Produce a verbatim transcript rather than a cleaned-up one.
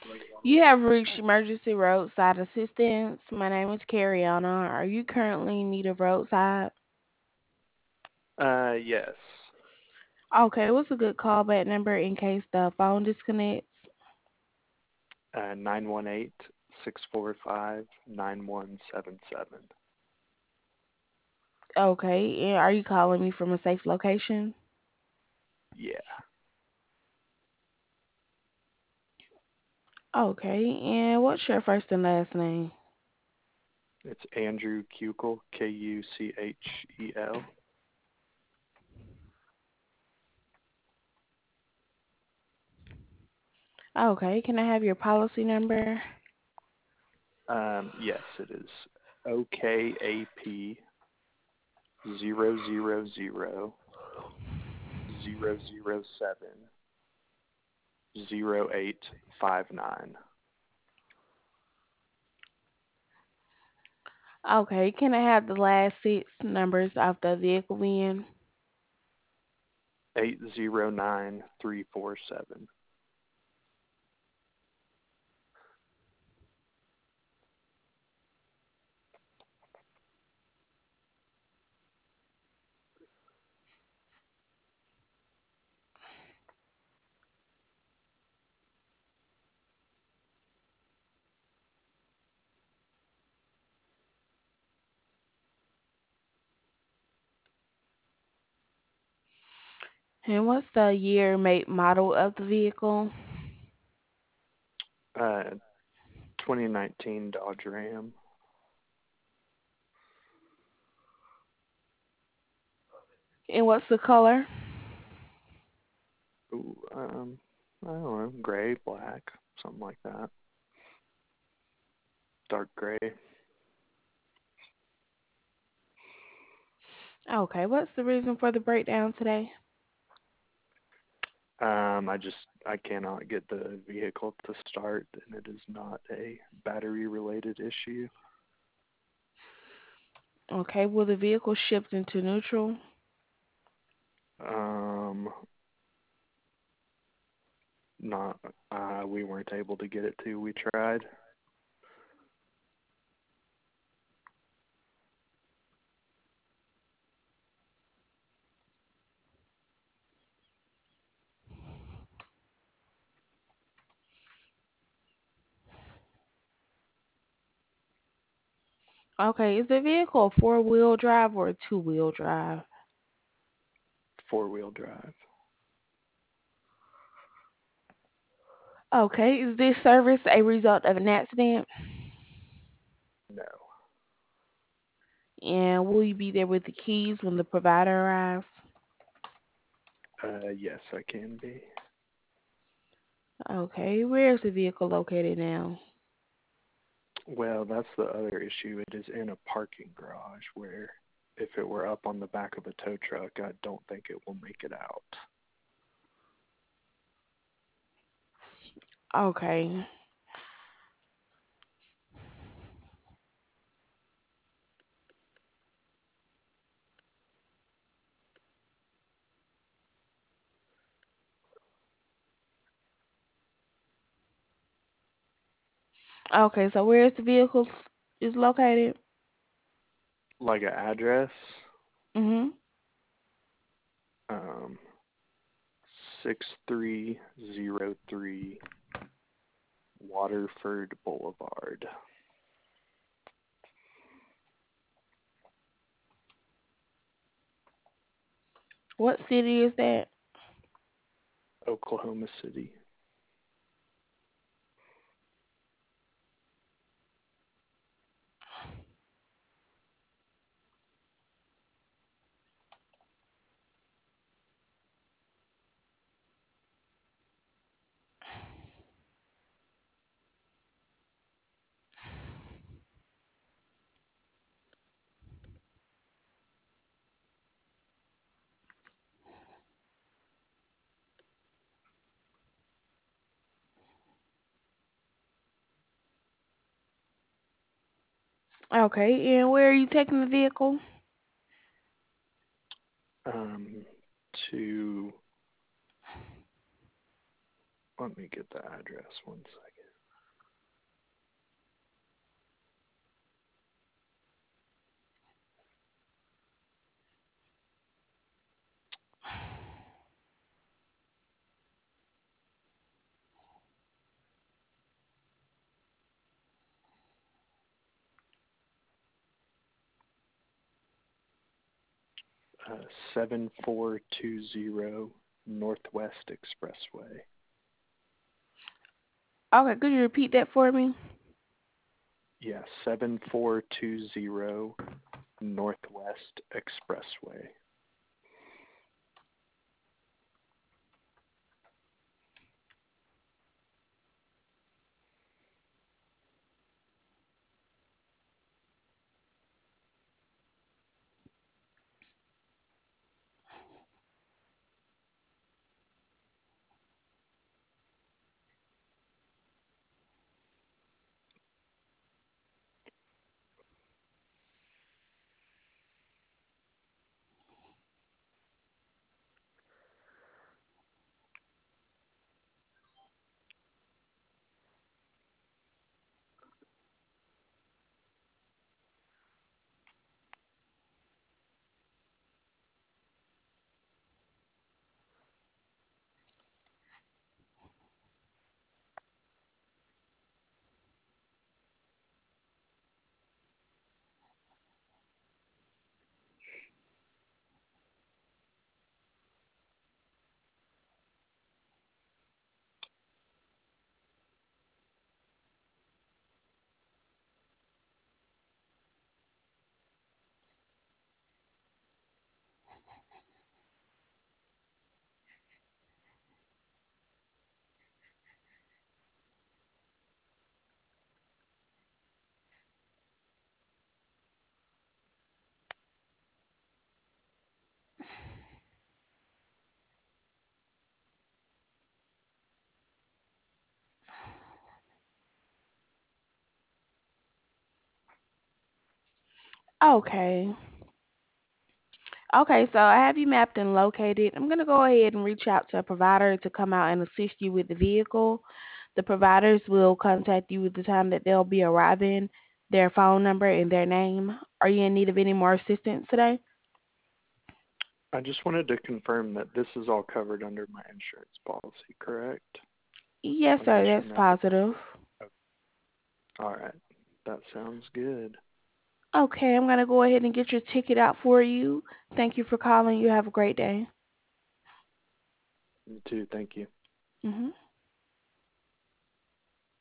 You have reached emergency roadside assistance. My name is Cariana. Are you currently in need of roadside? Uh, yes. Okay, what's a good callback number in case the phone disconnects? Uh, nine one eight six four five nine one seven seven. Okay, and are you calling me from a safe location? Yeah. Okay, and what's your first and last name? It's Andrew Kuchel, K U C H E L. Okay, can I have your policy number? Um, yes, it is O K A P zero zero zero zero zero seven zero eight five nine. Okay, can I have the last six numbers of the vehicle V I N? Eight zero nine three four seven. And what's the year, make, model of the vehicle? Uh, twenty nineteen Dodge Ram. And what's the color? Ooh, um, I don't know, gray, black, something like that. Dark gray. Okay, what's the reason for the breakdown today? Um, I just I cannot get the vehicle to start, and it is not a battery related issue. Okay, will the vehicle shift into neutral? Um, not uh, we weren't able to get it to. We tried. Okay, is the vehicle a four wheel drive or a two wheel drive? Four wheel drive. Okay, is this service a result of an accident? No. And will you be there with the keys when the provider arrives? Uh, yes, I can be. Okay, where is the vehicle located now? Well, that's the other issue. It is in a parking garage where, if it were up on the back of a tow truck, I don't think it will make it out. Okay. Okay, so where is the vehicle is located? Like an address, Mhm. um, six three zero three Waterford Boulevard, What city is that? Oklahoma City. Okay, and where are you taking the vehicle? Um, to Let me get the address one second. Uh, seven four two zero Northwest Expressway. Okay, could you repeat that for me? Yeah, seven four two zero Northwest Expressway. Okay. Okay, so I have you mapped and located. I'm going to go ahead and reach out to a provider to come out and assist you with the vehicle. The providers will contact you with the time that they'll be arriving, their phone number, and their name. Are you in need of any more assistance today? I just wanted to confirm that this is all covered under my insurance policy, correct? Yes, I'm sir, reaching that's out to. positive. Okay. All right, that sounds good. Okay, I'm going to go ahead and get your ticket out for you. Thank you for calling. You have a great day. You too. Thank you. Mhm.